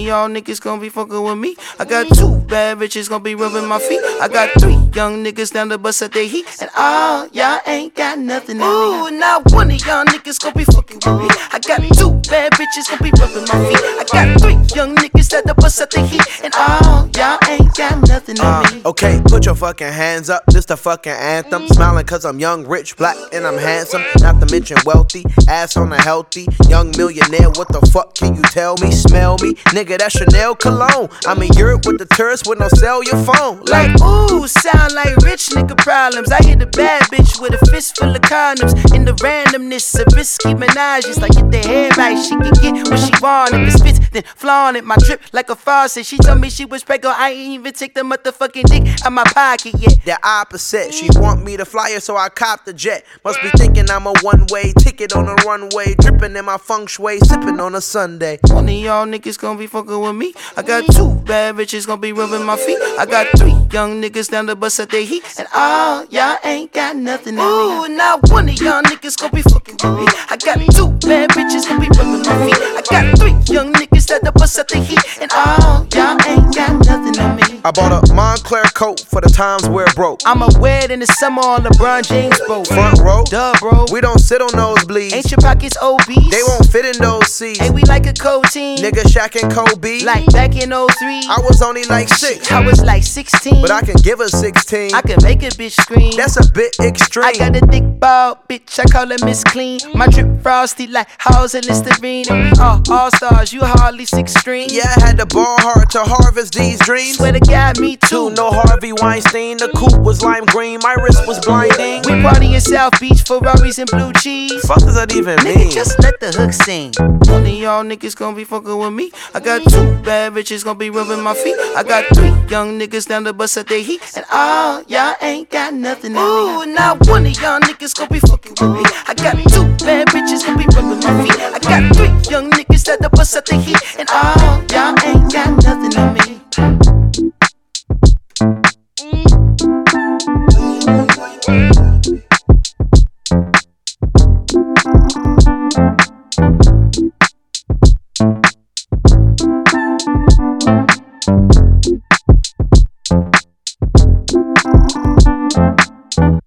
y'all niggas gon' be fucking with me. I got 2 bad bitches gon' be rubbing my feet. I got 3 young niggas down the bus at their heat. And all y'all ain't got nothing on me. Not one of y'all niggas gon' be fucking with me. I got 2 bad bitches gon' be rubbing my feet. I got 3 young niggas at the bus at their heat. And all y'all ain't got nothing on me. Okay, put your fucking hands up, this the fucking anthem. Smiling cause I'm young, rich, black, and I'm handsome. Not to mention wealthy, ass on a healthy young millionaire. What the fuck can you tell me? Smell me? Nigga, that's Chanel cologne. I'm in Europe with the tourists with no cellular phone. Like, ooh, sound like rich nigga problems. I hit a bad bitch with a fist full of condoms. In the randomness of risky menages. Like, get the hair right, she can get what she want. If it spits, then flaunt it. My drip like a faucet. She told me she was pregnant, I ain't even take the motherfucking dick out my pocket yet. The opposite, she want me to fly her, so I cop the jet. Must be thinking I'm a one-way ticket on a runway. Dripping in my feng shui, sipping on a Sunday. One of y'all niggas gon' be fucking with me. I got 2 bad bitches gon' be rubbing my feet. I got 3 young niggas down the bus at their heat. And all y'all ain't got nothing on me. Not one of y'all niggas gon' be fucking with me. I got 2 bad bitches gon' be rubbing my feet. I got 3 young niggas at the bus at their heat. And all y'all ain't got nothing on me. I bought a Montclair coat for the times where it broke. I'ma wear it in the summer on LeBron James boat. Front row? Duh, bro. We don't sit on nosebleeds. Ain't your pockets obese? They won't fit in those seats. Hey, we like a cold team. Nigga Shaq and Kobe. Like back in 03. I was only like 6. I was like 16. But I can give her 16. I can make a bitch scream. That's a bit extreme. I got a thick ball, bitch, I call her Miss Clean. My drip frosty like Halls and Listerine. And we all stars, you hardly 6'3". Yeah, I had to ball hard to harvest these dreams. Swear to God, me too. No Harvey Weinstein, the coupe was lime green, my wrist was blinding. We party in South Beach, Ferraris and blue cheese. Fuck does that even Nigga, mean? just let the hook sing. One of y'all niggas gon' be fucking with me. I got 2 bad bitches gon' be rubbing my feet. I got 3 young niggas down the bus at their heat. And all y'all ain't got nothing on me. Not one of y'all niggas gon' be fucking with me. I got 2 bad bitches gon' be rubbing my feet. I got 3 young niggas at the bus at their heat. And all y'all ain't